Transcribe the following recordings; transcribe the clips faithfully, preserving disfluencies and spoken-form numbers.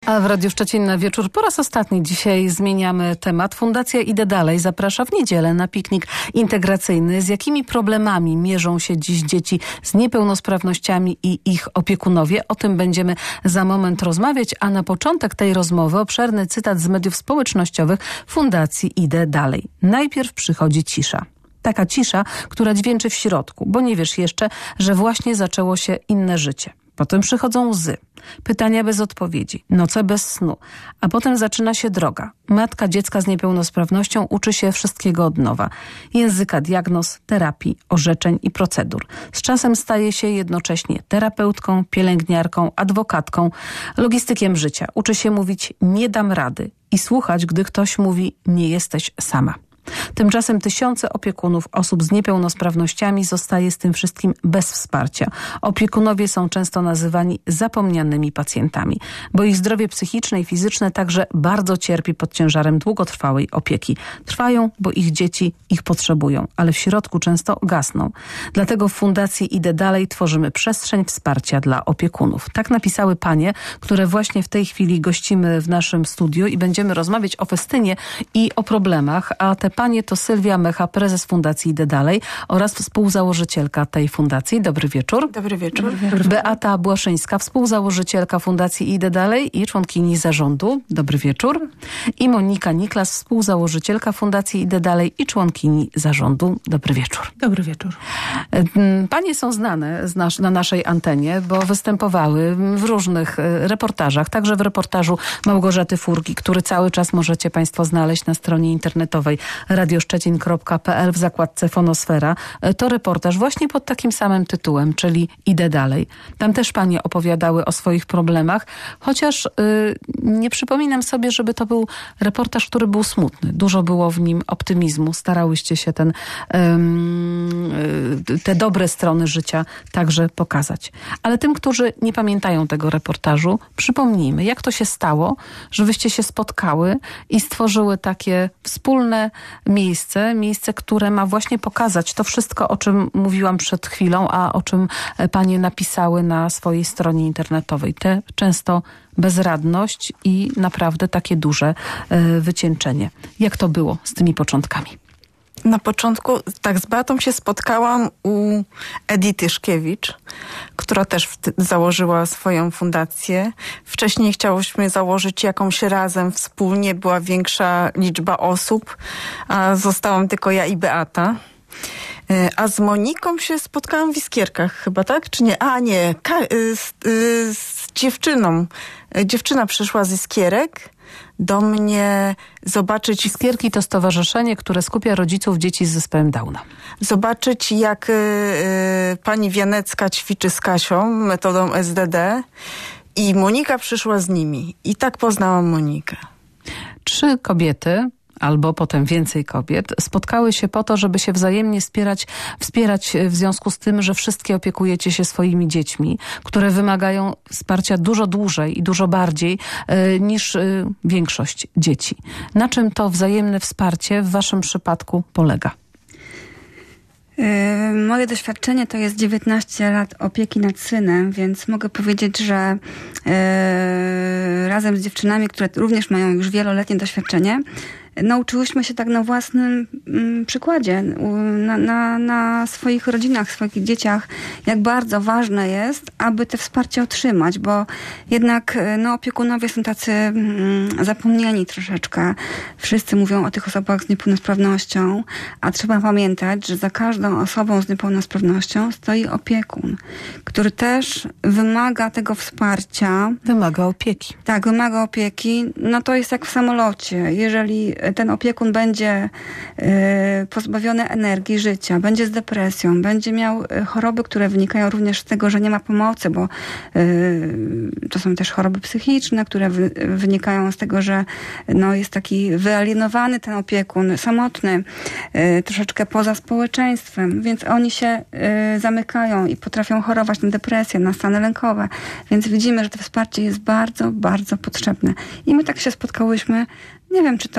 A w Radiu Szczecin na wieczór po raz ostatni dzisiaj zmieniamy temat. Fundacja Idę Dalej zaprasza w niedzielę na piknik integracyjny. Z jakimi problemami mierzą się dziś dzieci z niepełnosprawnościami i ich opiekunowie? O tym będziemy za moment rozmawiać, a na początek tej rozmowy obszerny cytat z mediów społecznościowych Fundacji Idę Dalej. Najpierw przychodzi cisza. Taka cisza, która dźwięczy w środku, bo nie wiesz jeszcze, że właśnie zaczęło się inne życie. Potem przychodzą łzy, pytania bez odpowiedzi, noce bez snu, a potem zaczyna się droga. Matka dziecka z niepełnosprawnością uczy się wszystkiego od nowa. Języka, diagnoz, terapii, orzeczeń i procedur. Z czasem staje się jednocześnie terapeutką, pielęgniarką, adwokatką, logistykiem życia. Uczy się mówić nie dam rady i słuchać, gdy ktoś mówi nie jesteś sama. Tymczasem tysiące opiekunów osób z niepełnosprawnościami zostaje z tym wszystkim bez wsparcia. Opiekunowie są często nazywani zapomnianymi pacjentami, bo ich zdrowie psychiczne i fizyczne także bardzo cierpi pod ciężarem długotrwałej opieki. Trwają, bo ich dzieci ich potrzebują, ale w środku często gasną. Dlatego w Fundacji Idę Dalej tworzymy przestrzeń wsparcia dla opiekunów. Tak napisały panie, które właśnie w tej chwili gościmy w naszym studiu i będziemy rozmawiać o festynie i o problemach, a te panie to Sylwia Mecha, prezes Fundacji Idę Dalej oraz współzałożycielka tej fundacji. Dobry wieczór. Dobry wieczór. Beata Błaszyńska, współzałożycielka Fundacji Idę Dalej i członkini zarządu. Dobry wieczór. I Monika Niklas, współzałożycielka Fundacji Idę Dalej i członkini zarządu. Dobry wieczór. Dobry wieczór. Panie są znane z nas, na naszej antenie, bo występowały w różnych reportażach, także w reportażu Małgorzaty Furgi, który cały czas możecie państwo znaleźć na stronie internetowej radioszczecin kropka pe el w zakładce Fonosfera. To reportaż właśnie pod takim samym tytułem, czyli Idę Dalej. Tam też panie opowiadały o swoich problemach, chociaż yy, nie przypominam sobie, żeby to był reportaż, który był smutny. Dużo było w nim optymizmu. Starałyście się ten, yy, te dobre strony życia także pokazać. Ale tym, którzy nie pamiętają tego reportażu, przypomnijmy, jak to się stało, że wyście się spotkały i stworzyły takie wspólne miejsce, miejsce, które ma właśnie pokazać to wszystko, o czym mówiłam przed chwilą, a o czym panie napisały na swojej stronie internetowej. Tę często bezradność i naprawdę takie duże wycieńczenie. Jak to było z tymi początkami? Na początku tak z Beatą się spotkałam u Edyty Szkiewicz, która też założyła swoją fundację. Wcześniej chciałyśmy założyć jakąś razem, wspólnie, była większa liczba osób, a zostałam tylko ja i Beata. A z Moniką się spotkałam w Iskierkach chyba, tak? Czy nie? A nie, Ka- z, z dziewczyną. Dziewczyna przyszła z Iskierek do mnie zobaczyć... Iskierki to stowarzyszenie, które skupia rodziców dzieci z zespołem Downa. Zobaczyć, jak y, y, pani Wianecka ćwiczy z Kasią metodą es de de i Monika przyszła z nimi. I tak poznałam Monikę. Trzy kobiety, albo potem więcej kobiet, spotkały się po to, żeby się wzajemnie wspierać, wspierać w związku z tym, że wszystkie opiekujecie się swoimi dziećmi, które wymagają wsparcia dużo dłużej i dużo bardziej y, niż y, większość dzieci. Na czym to wzajemne wsparcie w waszym przypadku polega? Moje doświadczenie to jest dziewiętnaście lat opieki nad synem, więc mogę powiedzieć, że yy, razem z dziewczynami, które również mają już wieloletnie doświadczenie, nauczyłyśmy się tak na własnym mm, przykładzie, na, na, na swoich rodzinach, swoich dzieciach, jak bardzo ważne jest, aby te wsparcie otrzymać, bo jednak no, opiekunowie są tacy mm, zapomniani troszeczkę. Wszyscy mówią o tych osobach z niepełnosprawnością, a trzeba pamiętać, że za każdą osobą z niepełnosprawnością stoi opiekun, który też wymaga tego wsparcia. Wymaga opieki. Tak, wymaga opieki. No to jest jak w samolocie. Jeżeli ten opiekun będzie y, pozbawiony energii życia, będzie z depresją, będzie miał choroby, które wynikają również z tego, że nie ma pomocy, bo y, to są też choroby psychiczne, które wy, wynikają z tego, że no, jest taki wyalienowany ten opiekun, samotny, y, troszeczkę poza społeczeństwem, więc oni się y, zamykają i potrafią chorować na depresję, na stany lękowe. Więc widzimy, że to wsparcie jest bardzo, bardzo potrzebne. I my tak się spotkałyśmy. Nie wiem, czy to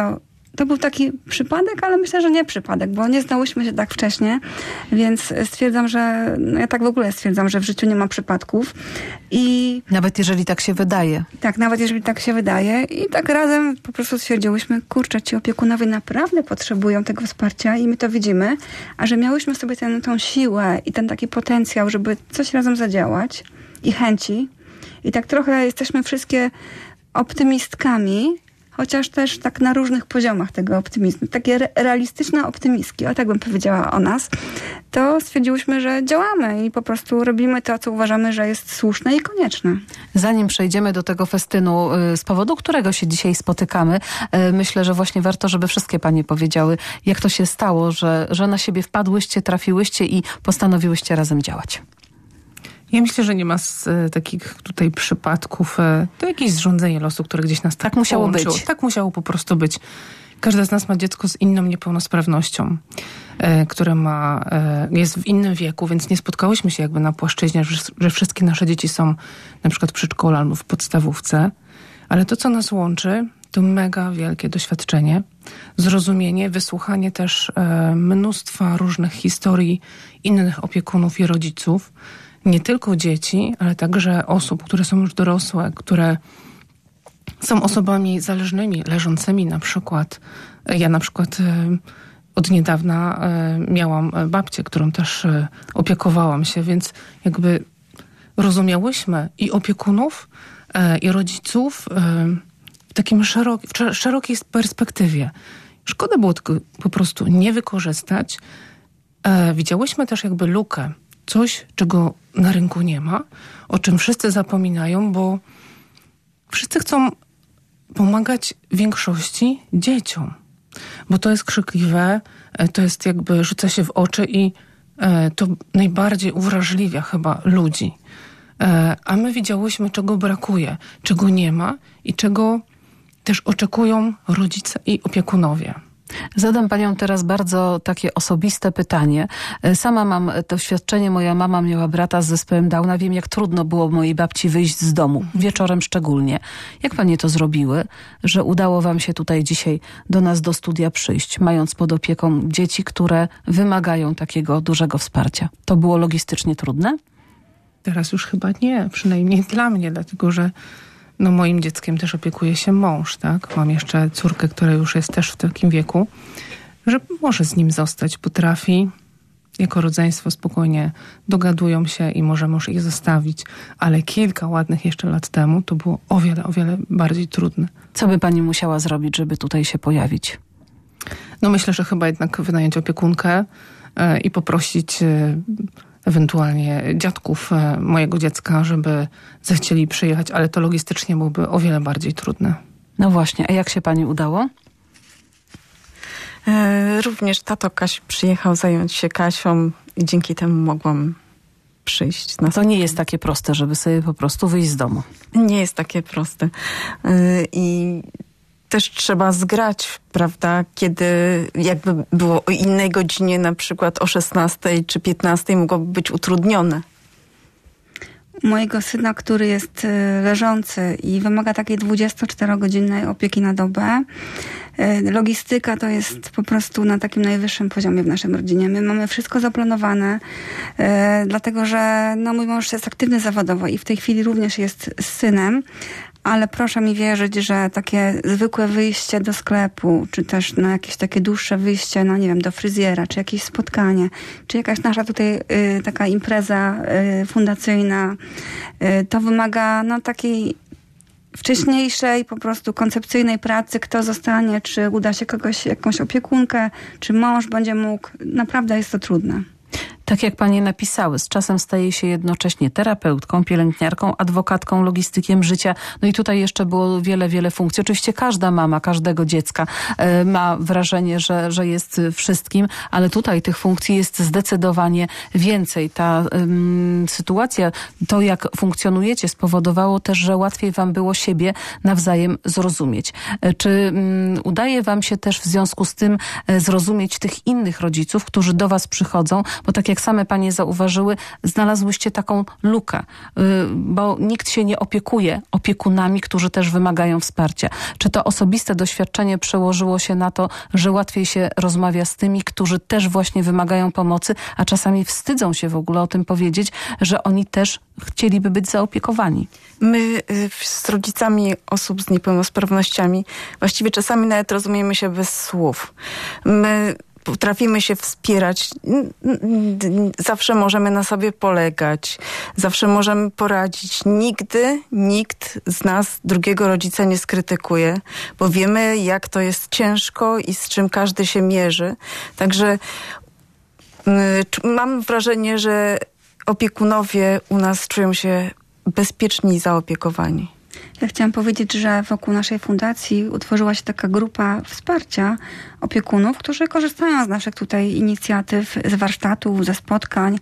to był taki przypadek, ale myślę, że nie przypadek, bo nie znałyśmy się tak wcześnie, więc stwierdzam, że no ja tak w ogóle stwierdzam, że w życiu nie ma przypadków. I nawet jeżeli tak się wydaje. Tak, nawet jeżeli tak się wydaje. I tak razem po prostu stwierdziłyśmy, kurczę, ci opiekunowie naprawdę potrzebują tego wsparcia i my to widzimy, a że miałyśmy sobie tę tą siłę i ten taki potencjał, żeby coś razem zadziałać i chęci. I tak trochę jesteśmy wszystkie optymistkami, chociaż też tak na różnych poziomach tego optymizmu. Takie re- realistyczne optymistki, o tak bym powiedziała o nas. To stwierdziłyśmy, że działamy i po prostu robimy to, co uważamy, że jest słuszne i konieczne. Zanim przejdziemy do tego festynu, z powodu którego się dzisiaj spotykamy, myślę, że właśnie warto, żeby wszystkie panie powiedziały, jak to się stało, że, że na siebie wpadłyście, trafiłyście i postanowiłyście razem działać. Ja myślę, że nie ma z, e, takich tutaj przypadków. E, to jakieś zrządzenie losu, które gdzieś nas tak, tak musiało połączyło. być. Tak musiało po prostu być. Każda z nas ma dziecko z inną niepełnosprawnością, e, które ma, e, jest w innym wieku, więc nie spotkałyśmy się jakby na płaszczyźnie, że, że wszystkie nasze dzieci są na przykład w przedszkolu albo w podstawówce. Ale to, co nas łączy, to mega wielkie doświadczenie, zrozumienie, wysłuchanie też e, mnóstwa różnych historii innych opiekunów i rodziców. Nie tylko dzieci, ale także osób, które są już dorosłe, które są osobami zależnymi, leżącymi na przykład. Ja na przykład od niedawna miałam babcię, którą też opiekowałam się, więc jakby rozumiałyśmy i opiekunów, i rodziców w takim szeroki, w szerokiej perspektywie. Szkoda było tylko po prostu nie wykorzystać. Widziałyśmy też jakby lukę. Coś, czego na rynku nie ma, o czym wszyscy zapominają, bo wszyscy chcą pomagać większości dzieciom. Bo to jest krzykliwe, to jest jakby rzuca się w oczy i to najbardziej uwrażliwia chyba ludzi. A my widziałyśmy, czego brakuje, czego nie ma i czego też oczekują rodzice i opiekunowie. Zadam paniom teraz bardzo takie osobiste pytanie. Sama mam doświadczenie, moja mama miała brata z zespołem Downa. Wiem, jak trudno było mojej babci wyjść z domu, wieczorem szczególnie. Jak panie to zrobiły, że udało wam się tutaj dzisiaj do nas do studia przyjść, mając pod opieką dzieci, które wymagają takiego dużego wsparcia? To było logistycznie trudne? Teraz już chyba nie, przynajmniej dla mnie, dlatego że no moim dzieckiem też opiekuje się mąż, tak? Mam jeszcze córkę, która już jest też w takim wieku, że może z nim zostać, potrafi. Jako rodzeństwo spokojnie dogadują się i może mąż ich zostawić. Ale kilka ładnych jeszcze lat temu to było o wiele, o wiele bardziej trudne. Co by pani musiała zrobić, żeby tutaj się pojawić? No myślę, że chyba jednak wynająć opiekunkę yy, i poprosić... Yy, ewentualnie dziadków mojego dziecka, żeby zechcieli przyjechać, ale to logistycznie byłoby o wiele bardziej trudne. No właśnie, a jak się pani udało? E, również tato Kasi przyjechał zająć się Kasią i dzięki temu mogłam przyjść. Na to nie jest takie proste, żeby sobie po prostu wyjść z domu. Nie jest takie proste. E, I też trzeba zgrać, prawda, kiedy jakby było o innej godzinie, na przykład o szesnastej czy piętnastej mogłoby być utrudnione. Mojego syna, który jest leżący i wymaga takiej dwudziestoczterogodzinnej opieki na dobę. Logistyka to jest po prostu na takim najwyższym poziomie w naszym rodzinie. My mamy wszystko zaplanowane, dlatego że no, mój mąż jest aktywny zawodowo i w tej chwili również jest z synem, ale proszę mi wierzyć, że takie zwykłe wyjście do sklepu, czy też na jakieś takie dłuższe wyjście, no nie wiem, do fryzjera, czy jakieś spotkanie, czy jakaś nasza tutaj y, taka impreza y, fundacyjna, y, to wymaga no takiej wcześniejszej, po prostu koncepcyjnej pracy, kto zostanie, czy uda się kogoś, jakąś opiekunkę, czy mąż będzie mógł. Naprawdę jest to trudne. Tak jak panie napisały, z czasem staje się jednocześnie terapeutką, pielęgniarką, adwokatką, logistykiem życia. No i tutaj jeszcze było wiele, wiele funkcji. Oczywiście każda mama, każdego dziecka y, ma wrażenie, że, że jest wszystkim, ale tutaj tych funkcji jest zdecydowanie więcej. Ta y, sytuacja, to jak funkcjonujecie, spowodowało też, że łatwiej wam było siebie nawzajem zrozumieć. Y, czy y, udaje wam się też w związku z tym y, zrozumieć tych innych rodziców, którzy do was przychodzą? Bo tak jak jak same panie zauważyły, znalazłyście taką lukę, bo nikt się nie opiekuje opiekunami, którzy też wymagają wsparcia. Czy to osobiste doświadczenie przełożyło się na to, że łatwiej się rozmawia z tymi, którzy też właśnie wymagają pomocy, a czasami wstydzą się w ogóle o tym powiedzieć, że oni też chcieliby być zaopiekowani? My z rodzicami osób z niepełnosprawnościami właściwie czasami nawet rozumiemy się bez słów. My potrafimy się wspierać, zawsze możemy na sobie polegać, zawsze możemy poradzić. Nigdy nikt z nas drugiego rodzica nie skrytykuje, bo wiemy, jak to jest ciężko i z czym każdy się mierzy. Także mam wrażenie, że opiekunowie u nas czują się bezpieczni i zaopiekowani. Ja chciałam powiedzieć, że wokół naszej fundacji utworzyła się taka grupa wsparcia opiekunów, którzy korzystają z naszych tutaj inicjatyw, z warsztatów, ze spotkań,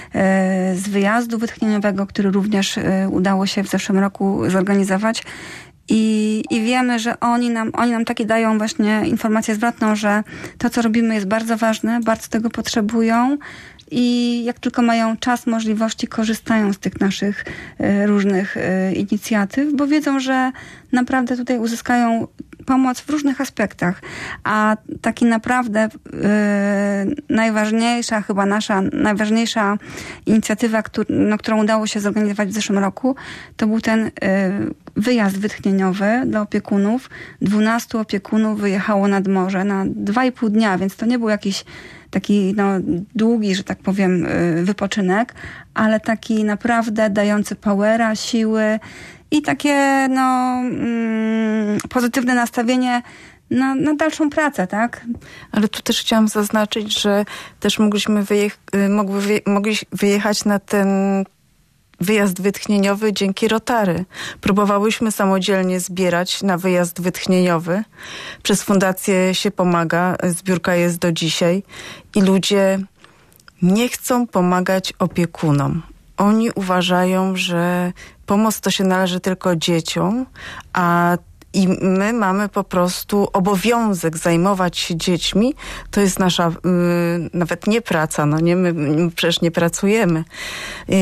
z wyjazdu wytchnieniowego, który również udało się w zeszłym roku zorganizować. I, I wiemy, że oni nam, oni nam takie dają właśnie informację zwrotną, że to, co robimy, jest bardzo ważne, bardzo tego potrzebują i jak tylko mają czas, możliwości, korzystają z tych naszych y, różnych y, inicjatyw, bo wiedzą, że naprawdę tutaj uzyskają pomoc w różnych aspektach. A taki naprawdę y, najważniejsza, chyba nasza najważniejsza inicjatywa, któr, no, którą udało się zorganizować w zeszłym roku, to był ten y, wyjazd wytchnieniowy dla opiekunów. Dwunastu opiekunów wyjechało nad morze na dwa i pół dnia, więc to nie był jakiś taki no, długi, że tak powiem, wypoczynek, ale taki naprawdę dający powera, siły i takie no, mm, pozytywne nastawienie na, na dalszą pracę, tak? Ale tu też chciałam zaznaczyć, że też mogliśmy wyjech- mogły wyje- mogli wyjechać na ten wyjazd wytchnieniowy dzięki Rotary. Próbowałyśmy samodzielnie zbierać na wyjazd wytchnieniowy. Przez Fundację się pomaga, zbiórka jest do dzisiaj i ludzie nie chcą pomagać opiekunom. Oni uważają, że pomoc to się należy tylko dzieciom, a i my mamy po prostu obowiązek zajmować się dziećmi. To jest nasza yy, nawet nie praca, no nie, my, my przecież nie pracujemy. Yy,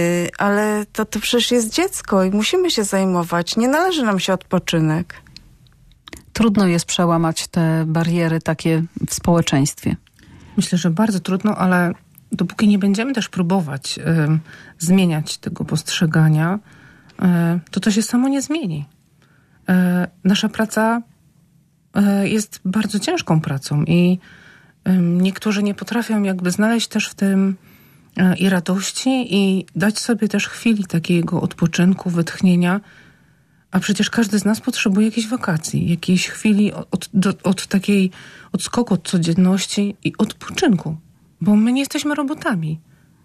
ale to, to przecież jest dziecko i musimy się zajmować. Nie należy nam się odpoczynek. Trudno jest przełamać te bariery takie w społeczeństwie. Myślę, że bardzo trudno, ale dopóki nie będziemy też próbować y, zmieniać tego postrzegania, y, to to się samo nie zmieni. Nasza praca jest bardzo ciężką pracą i niektórzy nie potrafią jakby znaleźć też w tym i radości i dać sobie też chwili takiego odpoczynku, wytchnienia, a przecież każdy z nas potrzebuje jakiejś wakacji, jakiejś chwili od, do, od takiej odskoku od codzienności i odpoczynku, bo my nie jesteśmy robotami.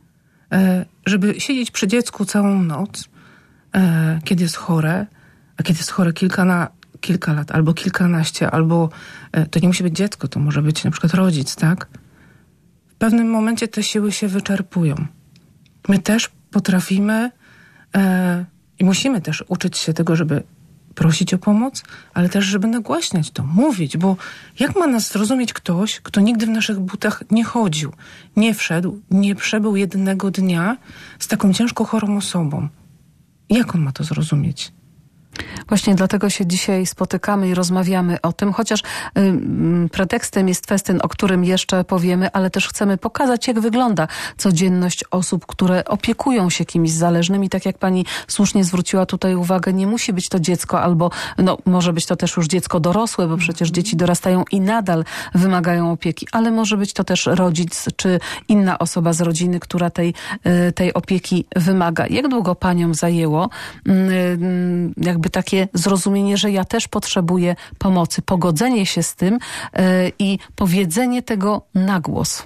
Żeby siedzieć przy dziecku całą noc, kiedy jest chore, a kiedy jest chore kilka, na, kilka lat, albo kilkanaście, albo to nie musi być dziecko, to może być na przykład rodzic, tak? W pewnym momencie te siły się wyczerpują. My też potrafimy e, i musimy też uczyć się tego, żeby prosić o pomoc, ale też, żeby nagłaśniać to, mówić, bo jak ma nas zrozumieć ktoś, kto nigdy w naszych butach nie chodził, nie wszedł, nie przebył jednego dnia z taką ciężko chorą osobą? Jak on ma to zrozumieć? Właśnie dlatego się dzisiaj spotykamy i rozmawiamy o tym, chociaż y, pretekstem jest festyn, o którym jeszcze powiemy, ale też chcemy pokazać, jak wygląda codzienność osób, które opiekują się kimś zależnym i tak jak pani słusznie zwróciła tutaj uwagę, nie musi być to dziecko albo no, może być to też już dziecko dorosłe, bo przecież dzieci dorastają i nadal wymagają opieki, ale może być to też rodzic czy inna osoba z rodziny, która tej, y, tej opieki wymaga. Jak długo paniom zajęło y, y, jakby takie zrozumienie, że ja też potrzebuję pomocy, pogodzenie się z tym yy, i powiedzenie tego na głos?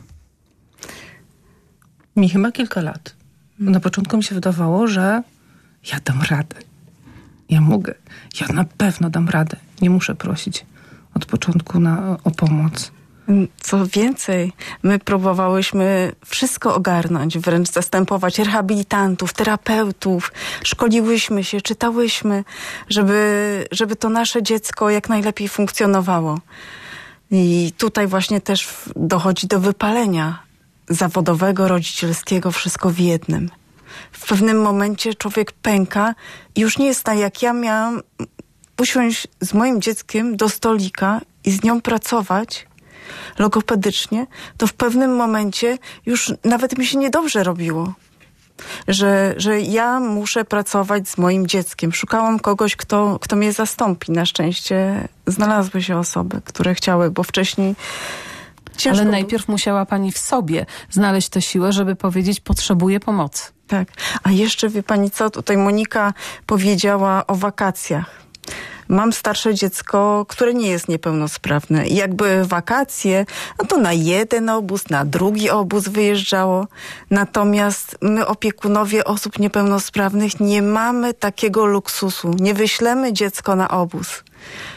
Mi chyba kilka lat. Na początku mi się wydawało, że ja dam radę. Ja mogę. Ja na pewno dam radę. Nie muszę prosić od początku na, o pomoc. Co więcej, my próbowałyśmy wszystko ogarnąć, wręcz zastępować rehabilitantów, terapeutów, szkoliłyśmy się, czytałyśmy, żeby, żeby to nasze dziecko jak najlepiej funkcjonowało. I tutaj właśnie też dochodzi do wypalenia. zawodowego, rodzicielskiego, wszystko w jednym. W pewnym momencie człowiek pęka i już nie jest tak, jak ja miałam usiąść z moim dzieckiem do stolika i z nią pracować logopedycznie, to w pewnym momencie już nawet mi się niedobrze robiło. Że, że ja muszę pracować z moim dzieckiem. Szukałam kogoś, kto, kto mnie zastąpi. Na szczęście znalazły się osoby, które chciały, bo wcześniej ciężko Ale było. najpierw musiała pani w sobie znaleźć tę siłę, żeby powiedzieć, potrzebuję pomocy. Tak. A jeszcze wie pani co? Tutaj Monika powiedziała o wakacjach. Mam starsze dziecko, które nie jest niepełnosprawne. I jakby wakacje, no to na jeden obóz, na drugi obóz wyjeżdżało. Natomiast my, opiekunowie osób niepełnosprawnych, nie mamy takiego luksusu. Nie wyślemy dziecko na obóz.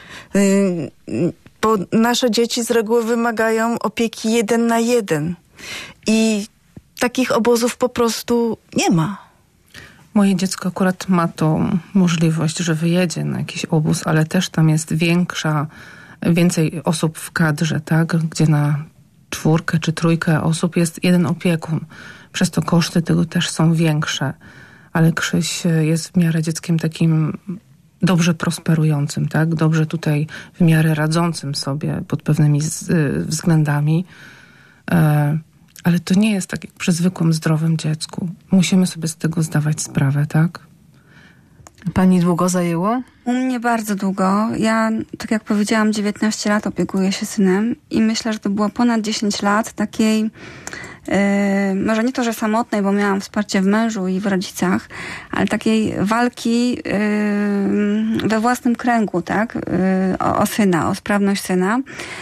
Bo nasze dzieci z reguły wymagają opieki jeden na jeden. I takich obozów po prostu nie ma. Moje dziecko akurat ma tą możliwość, że wyjedzie na jakiś obóz, ale też tam jest większa, więcej osób w kadrze, tak? Gdzie na czwórkę czy trójkę osób jest jeden opiekun. Przez to koszty tego też są większe. Ale Krzyś jest w miarę dzieckiem takim dobrze prosperującym, tak? Dobrze tutaj w miarę radzącym sobie pod pewnymi z, y, względami. E, Ale to nie jest tak jak przy zwykłym, zdrowym dziecku. Musimy sobie z tego zdawać sprawę, tak? Pani długo zajęło? U mnie bardzo długo. Ja, tak jak powiedziałam, dziewiętnaście lat opiekuję się synem i myślę, że to było ponad dziesięć lat takiej, yy, może nie to, że samotnej, bo miałam wsparcie w mężu i w rodzicach, ale takiej walki yy, we własnym kręgu, tak? Yy, o, o syna, o sprawność syna.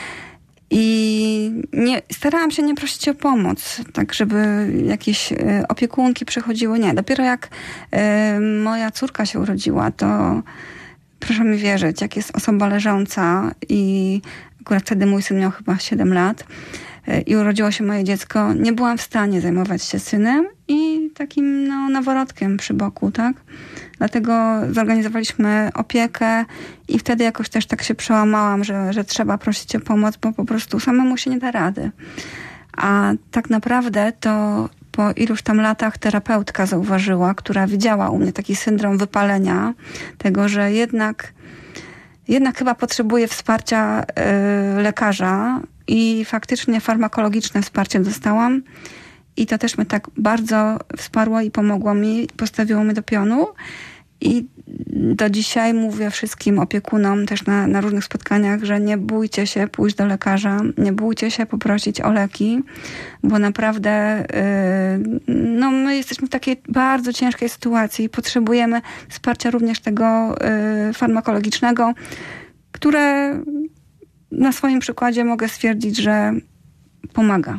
I nie, starałam się nie prosić o pomoc, tak żeby jakieś y, opiekunki przychodziły. Nie, dopiero jak y, moja córka się urodziła, to proszę mi wierzyć, jak jest osoba leżąca i akurat wtedy mój syn miał chyba siedem lat y, i urodziło się moje dziecko, nie byłam w stanie zajmować się synem i takim no, noworodkiem przy boku, tak? Dlatego zorganizowaliśmy opiekę i wtedy jakoś też tak się przełamałam, że, że trzeba prosić o pomoc, bo po prostu samemu się nie da rady. A tak naprawdę to po iluś tam latach terapeutka zauważyła, która widziała u mnie taki syndrom wypalenia, tego, że jednak, jednak chyba potrzebuję wsparcia yy, lekarza i faktycznie farmakologiczne wsparcie dostałam. I to też mnie tak bardzo wsparło i pomogło mi, postawiło mnie do pionu. I do dzisiaj mówię wszystkim opiekunom też na, na różnych spotkaniach, że nie bójcie się pójść do lekarza, nie bójcie się poprosić o leki, bo naprawdę yy, no my jesteśmy w takiej bardzo ciężkiej sytuacji i potrzebujemy wsparcia również tego yy, farmakologicznego, które na swoim przykładzie mogę stwierdzić, że pomaga.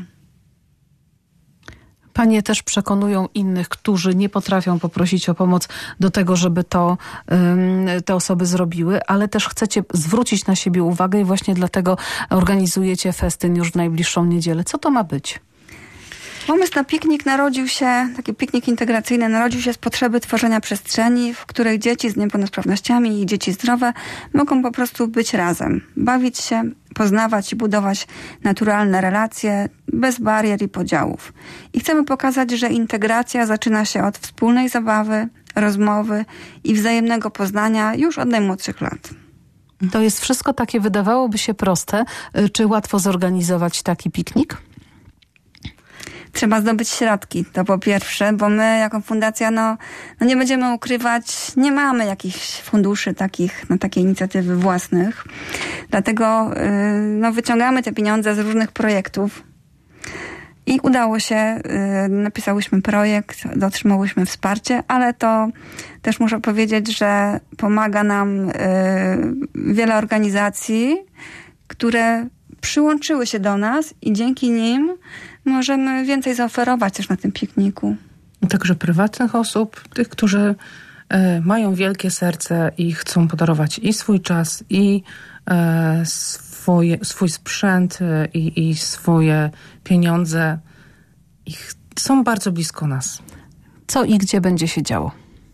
Panie też przekonują innych, którzy nie potrafią poprosić o pomoc do tego, żeby to um, te osoby zrobiły, ale też chcecie zwrócić na siebie uwagę i właśnie dlatego organizujecie festyn już w najbliższą niedzielę. Co to ma być? Pomysł na piknik narodził się, taki piknik integracyjny narodził się z potrzeby tworzenia przestrzeni, w której dzieci z niepełnosprawnościami i dzieci zdrowe mogą po prostu być razem, bawić się, poznawać i budować naturalne relacje bez barier i podziałów. I chcemy pokazać, że integracja zaczyna się od wspólnej zabawy, rozmowy i wzajemnego poznania już od najmłodszych lat. To jest wszystko takie, wydawałoby się proste. Czy łatwo zorganizować taki piknik? Trzeba zdobyć środki, to po pierwsze, bo my jako fundacja, no, no nie będziemy ukrywać, nie mamy jakichś funduszy takich, na takie inicjatywy własnych. Dlatego yy, no, wyciągamy te pieniądze z różnych projektów i udało się, yy, napisałyśmy projekt, otrzymałyśmy wsparcie, ale to też muszę powiedzieć, że pomaga nam yy, wiele organizacji, które przyłączyły się do nas i dzięki nim możemy więcej zaoferować też na tym pikniku. Także prywatnych osób, tych, którzy e, mają wielkie serce i chcą podarować i swój czas, i e, swoje, swój sprzęt, e, i, i swoje pieniądze. I są bardzo blisko nas. Co i gdzie będzie się działo?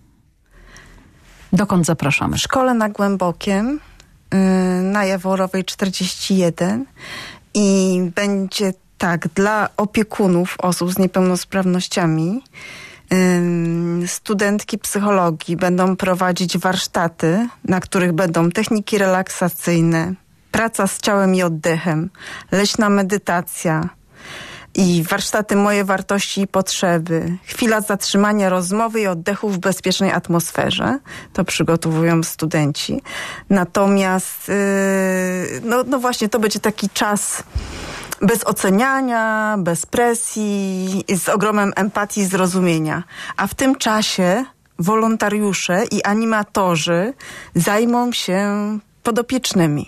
Dokąd zapraszamy? W szkole na Głębokiem, yy, na Jaworowej czterdzieści jeden i będzie tak, dla opiekunów osób z niepełnosprawnościami studentki psychologii będą prowadzić warsztaty, na których będą techniki relaksacyjne, praca z ciałem i oddechem, leśna medytacja i warsztaty Moje wartości i potrzeby, chwila zatrzymania rozmowy i oddechu w bezpiecznej atmosferze. To przygotowują studenci. Natomiast no, no właśnie to będzie taki czas bez oceniania, bez presji, z ogromem empatii i zrozumienia. A w tym czasie wolontariusze i animatorzy zajmą się podopiecznymi.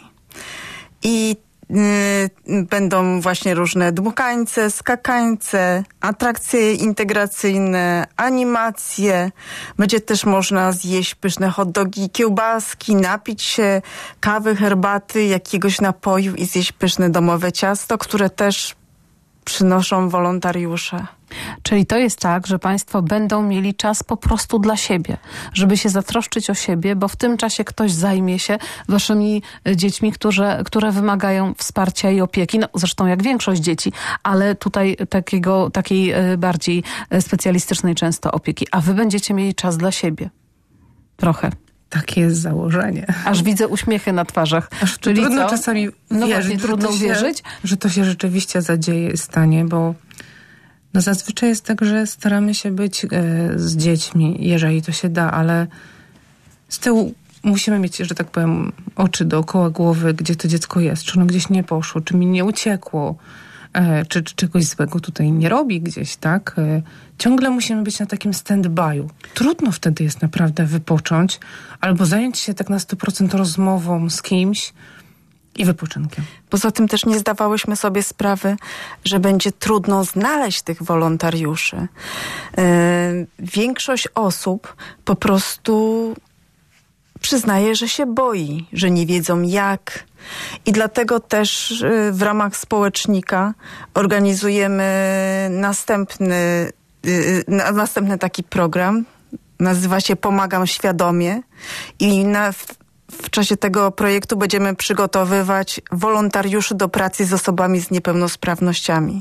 I y, będą właśnie różne dmuchańce, skakańce, atrakcje integracyjne, animacje. Będzie też można zjeść pyszne hot dogi, kiełbaski, napić się kawy, herbaty, jakiegoś napoju i zjeść pyszne domowe ciasto, które też przynoszą wolontariusze. Czyli to jest tak, że państwo będą mieli czas po prostu dla siebie, żeby się zatroszczyć o siebie, bo w tym czasie ktoś zajmie się waszymi dziećmi, które, które wymagają wsparcia i opieki. No, zresztą jak większość dzieci, ale tutaj takiego, takiej bardziej specjalistycznej często opieki. A wy będziecie mieli czas dla siebie. Trochę. Takie jest założenie. Aż widzę uśmiechy na twarzach. Aż Czyli trudno co? czasami no wierzyć, właśnie, trudno że uwierzyć, się, że to się rzeczywiście zadzieje i stanie, bo no zazwyczaj jest tak, że staramy się być e, z dziećmi, jeżeli to się da, ale z tyłu musimy mieć, że tak powiem, oczy dookoła głowy, gdzie to dziecko jest, czy ono gdzieś nie poszło, czy mi nie uciekło, e, czy, czy czegoś złego tutaj nie robi gdzieś, tak? E, ciągle musimy być na takim stand-by'u. Trudno wtedy jest naprawdę wypocząć albo zająć się tak na sto procent rozmową z kimś i wypoczynkiem. Poza tym też nie zdawałyśmy sobie sprawy, że będzie trudno znaleźć tych wolontariuszy. Yy, większość osób po prostu przyznaje, że się boi, że nie wiedzą jak. I dlatego też yy, w ramach społecznika organizujemy następny, yy, na, następny taki program. Nazywa się Pomagam Świadomie. I na W czasie tego projektu będziemy przygotowywać wolontariuszy do pracy z osobami z niepełnosprawnościami.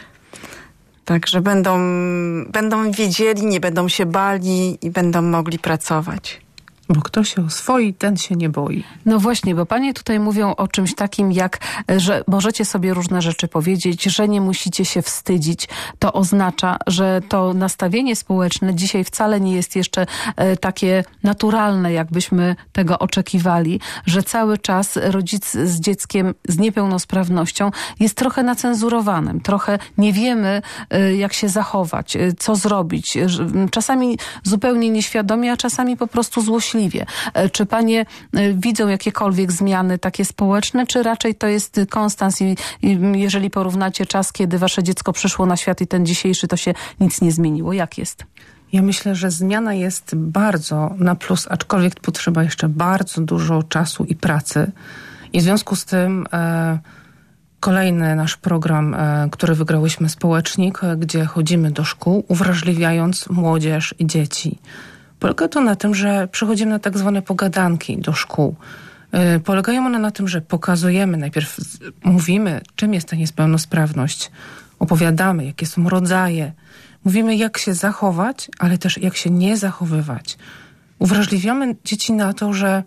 Także będą, będą wiedzieli, nie będą się bali i będą mogli pracować. Bo kto się oswoi, ten się nie boi. No właśnie, bo panie tutaj mówią o czymś takim jak, że możecie sobie różne rzeczy powiedzieć, że nie musicie się wstydzić. To oznacza, że to nastawienie społeczne dzisiaj wcale nie jest jeszcze e, takie naturalne, jakbyśmy tego oczekiwali, że cały czas rodzic z dzieckiem z niepełnosprawnością jest trochę nacenzurowanym, trochę nie wiemy, e, jak się zachować, e, co zrobić. E, czasami zupełnie nieświadomie, a czasami po prostu złośliwie. Czy panie widzą jakiekolwiek zmiany takie społeczne, czy raczej to jest konstans i, i jeżeli porównacie czas, kiedy wasze dziecko przyszło na świat i ten dzisiejszy, to się nic nie zmieniło? Jak jest? Ja myślę, że zmiana jest bardzo na plus, aczkolwiek potrzeba jeszcze bardzo dużo czasu i pracy. I w związku z tym e, kolejny nasz program, e, który wygrałyśmy, Społecznik, e, gdzie chodzimy do szkół, uwrażliwiając młodzież i dzieci. Polega to na tym, że przychodzimy na tak zwane pogadanki do szkół. Yy, polegają one na tym, że pokazujemy, najpierw mówimy, czym jest ta niepełnosprawność, opowiadamy, jakie są rodzaje, mówimy, jak się zachować, ale też jak się nie zachowywać. Uwrażliwiamy dzieci na to, że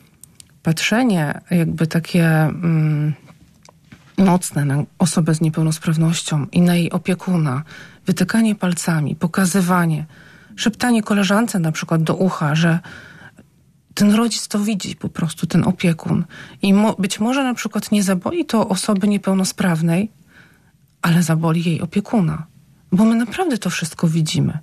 patrzenie jakby takie mm, mocne na osobę z niepełnosprawnością i na jej opiekuna, wytykanie palcami, pokazywanie, szeptanie koleżance na przykład do ucha, że ten rodzic to widzi po prostu, ten opiekun. I mo- być może na przykład nie zaboli to osoby niepełnosprawnej, ale zaboli jej opiekuna. Bo my naprawdę to wszystko widzimy.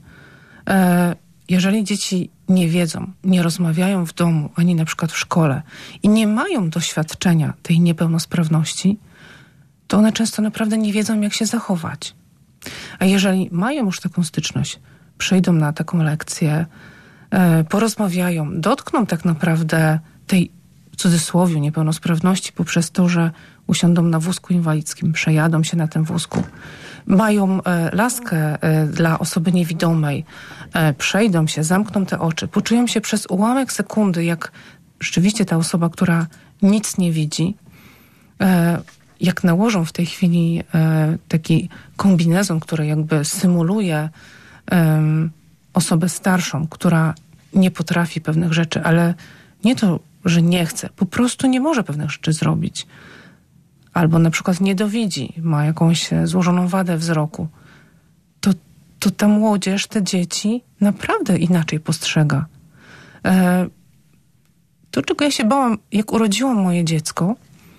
E, jeżeli dzieci nie wiedzą, nie rozmawiają w domu, ani na przykład w szkole i nie mają doświadczenia tej niepełnosprawności, to one często naprawdę nie wiedzą, jak się zachować. A jeżeli mają już taką styczność, przyjdą na taką lekcję, e, porozmawiają, dotkną tak naprawdę tej, w cudzysłowie, niepełnosprawności poprzez to, że usiądą na wózku inwalidzkim, przejadą się na tym wózku, mają e, laskę e, dla osoby niewidomej, e, przejdą się, zamkną te oczy, poczują się przez ułamek sekundy, jak rzeczywiście ta osoba, która nic nie widzi, e, jak nałożą w tej chwili e, taki kombinezon, który jakby symuluje e, osobę starszą, która nie potrafi pewnych rzeczy, ale nie to, że nie chce, po prostu nie może pewnych rzeczy zrobić. Albo na przykład niedowidzi, ma jakąś złożoną wadę wzroku, to, to ta młodzież, te dzieci naprawdę inaczej postrzega. E, to, czego ja się bałam, jak urodziłam moje dziecko,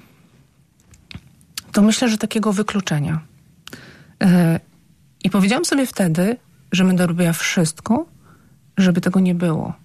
to myślę, że takiego wykluczenia. E, I powiedziałam sobie wtedy, że będę robiła wszystko, żeby tego nie było.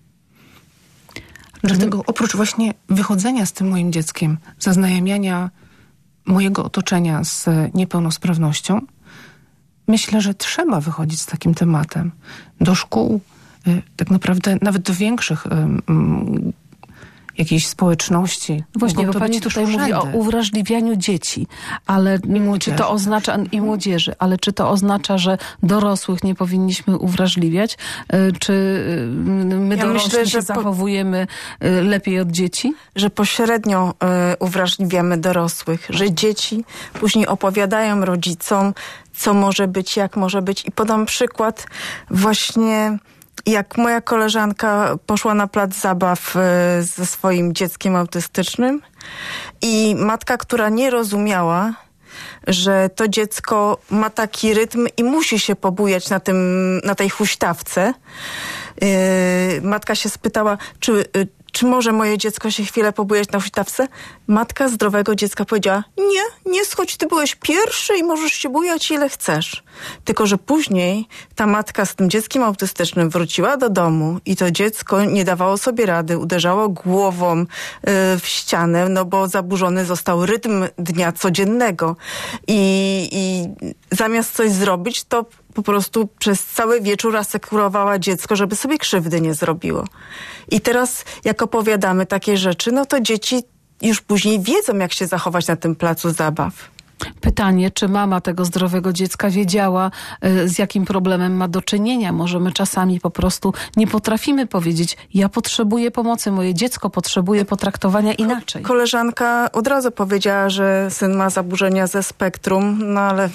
Dlatego oprócz właśnie wychodzenia z tym moim dzieckiem, zaznajamiania mojego otoczenia z niepełnosprawnością, myślę, że trzeba wychodzić z takim tematem do szkół, tak naprawdę nawet do większych um, jakiejś społeczności. Właśnie, bo pani tutaj mówi o uwrażliwianiu dzieci, ale czy to oznacza i młodzieży, ale czy to oznacza, że dorosłych nie powinniśmy uwrażliwiać? Czy my ja dorośli myślę, że się po... zachowujemy lepiej od dzieci? Że pośrednio y, uwrażliwiamy dorosłych, że dzieci później opowiadają rodzicom, co może być, jak może być. I podam przykład właśnie... Jak moja koleżanka poszła na plac zabaw ze swoim dzieckiem autystycznym i matka, która nie rozumiała, że to dziecko ma taki rytm i musi się pobujać na tym, na tej huśtawce. Yy, matka się spytała, czy, czy może moje dziecko się chwilę pobujać na huśtawce? Matka zdrowego dziecka powiedziała, nie, nie schodź, ty byłeś pierwszy i możesz się bujać ile chcesz. Tylko że później ta matka z tym dzieckiem autystycznym wróciła do domu i to dziecko nie dawało sobie rady, uderzało głową y, w ścianę, no bo zaburzony został rytm dnia codziennego. I, i zamiast coś zrobić, to po prostu przez cały wieczór asekurowała dziecko, żeby sobie krzywdy nie zrobiło. I teraz jak opowiadamy takie rzeczy, no to dzieci już później wiedzą, jak się zachować na tym placu zabaw. Pytanie, czy mama tego zdrowego dziecka wiedziała, z jakim problemem ma do czynienia. Może my czasami po prostu nie potrafimy powiedzieć, ja potrzebuję pomocy, moje dziecko potrzebuje potraktowania inaczej. Koleżanka od razu powiedziała, że syn ma zaburzenia ze spektrum, no ale...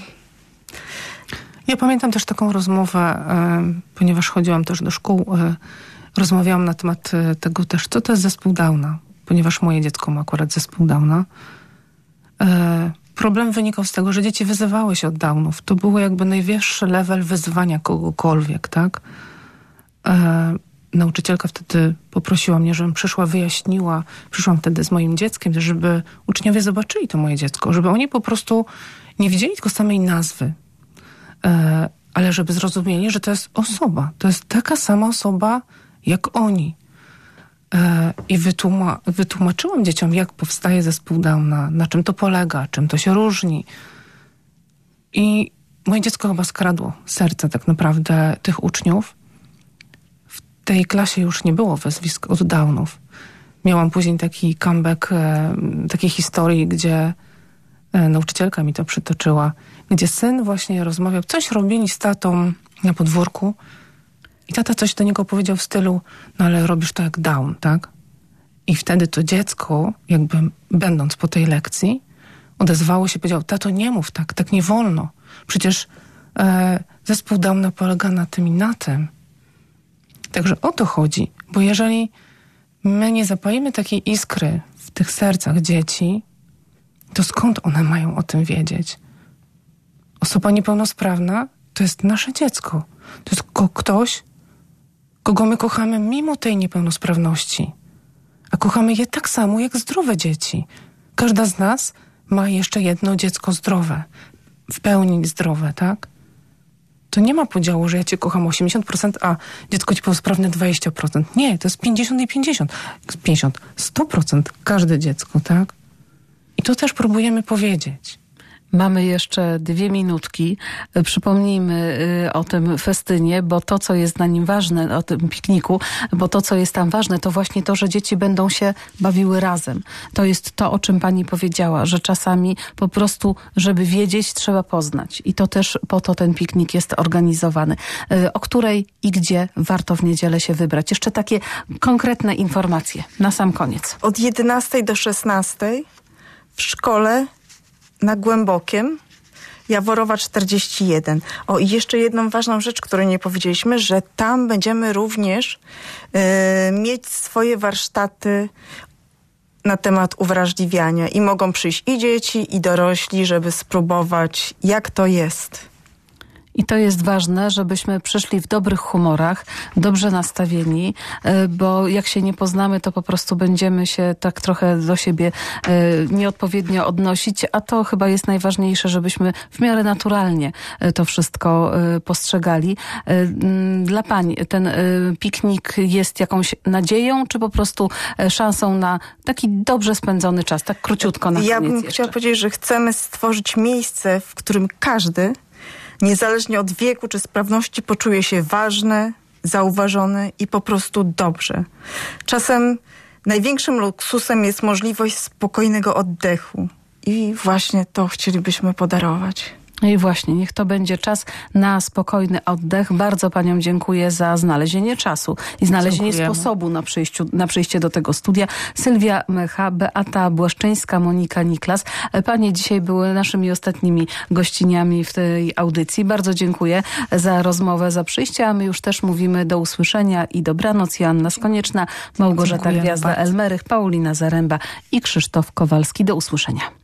Ja pamiętam też taką rozmowę, ponieważ chodziłam też do szkół, rozmawiałam na temat tego też, co to jest zespół Downa, ponieważ moje dziecko ma akurat zespół Downa. Problem wynikał z tego, że dzieci wyzywały się od Downów. To był jakby najwyższy level wyzywania kogokolwiek, tak? E, nauczycielka wtedy poprosiła mnie, żebym przyszła, wyjaśniła. Przyszłam wtedy z moim dzieckiem, żeby uczniowie zobaczyli to moje dziecko, żeby oni po prostu nie widzieli tylko samej nazwy, e, ale żeby zrozumieli, że to jest osoba. To jest taka sama osoba, jak oni. I wytłuma- wytłumaczyłam dzieciom, jak powstaje zespół Downa, na czym to polega, czym to się różni. I moje dziecko chyba skradło serce tak naprawdę tych uczniów. W tej klasie już nie było wezwisk od Downów. Miałam później taki comeback e, takiej historii, gdzie e, nauczycielka mi to przytoczyła, gdzie syn właśnie rozmawiał, coś robili z tatą na podwórku. I tata coś do niego powiedział w stylu, no ale robisz to jak Down, tak? I wtedy to dziecko, jakby będąc po tej lekcji, odezwało się, powiedział, tato, nie mów tak, tak nie wolno. Przecież e, zespół Downa polega na tym i na tym. Także o to chodzi, bo jeżeli my nie zapalimy takiej iskry w tych sercach dzieci, to skąd one mają o tym wiedzieć? Osoba niepełnosprawna to jest nasze dziecko. To jest ko- ktoś, kogo my kochamy mimo tej niepełnosprawności. A kochamy je tak samo jak zdrowe dzieci. Każda z nas ma jeszcze jedno dziecko zdrowe. W pełni zdrowe, tak? To nie ma podziału, że ja cię kocham osiemdziesiąt procent, a dziecko niepełnosprawne dwadzieścia procent. Nie, to jest pięćdziesiąt i pięćdziesiąt. pięćdziesiąt, sto procent każde dziecko, tak? I to też próbujemy powiedzieć. Mamy jeszcze dwie minutki. Przypomnijmy o tym festynie, bo to, co jest na nim ważne, o tym pikniku, bo to, co jest tam ważne, to właśnie to, że dzieci będą się bawiły razem. To jest to, o czym pani powiedziała, że czasami po prostu, żeby wiedzieć, trzeba poznać. I to też po to ten piknik jest organizowany. O której i gdzie warto w niedzielę się wybrać? Jeszcze takie konkretne informacje na sam koniec. Od jedenastej do szesnastej w szkole na Głębokiem, Jaworowa czterdzieści jeden. O, i jeszcze jedną ważną rzecz, której nie powiedzieliśmy, że tam będziemy również y, mieć swoje warsztaty na temat uwrażliwiania i mogą przyjść i dzieci, i dorośli, żeby spróbować, jak to jest. I to jest ważne, żebyśmy przyszli w dobrych humorach, dobrze nastawieni, bo jak się nie poznamy, to po prostu będziemy się tak trochę do siebie nieodpowiednio odnosić, a to chyba jest najważniejsze, żebyśmy w miarę naturalnie to wszystko postrzegali. Dla pań ten piknik jest jakąś nadzieją, czy po prostu szansą na taki dobrze spędzony czas, tak króciutko na koniec Ja bym jeszcze. chciała powiedzieć, że chcemy stworzyć miejsce, w którym każdy, niezależnie od wieku czy sprawności, poczuje się ważny, zauważony i po prostu dobrze. Czasem największym luksusem jest możliwość spokojnego oddechu. I właśnie to chcielibyśmy podarować. No i właśnie, niech to będzie czas na spokojny oddech. Bardzo paniom dziękuję za znalezienie czasu i znalezienie Dziękujemy. sposobu na, przyjściu, na przyjście do tego studia. Sylwia Mecha, Beata Błaszczyńska, Monika Niklas. Panie dzisiaj były naszymi ostatnimi gościniami w tej audycji. Bardzo dziękuję za rozmowę, za przyjście, a my już też mówimy do usłyszenia i dobranoc. Joanna Skonieczna, Małgorzata Dziękujemy Gwiazda, bardzo. Elmerych, Paulina Zaręba i Krzysztof Kowalski. Do usłyszenia.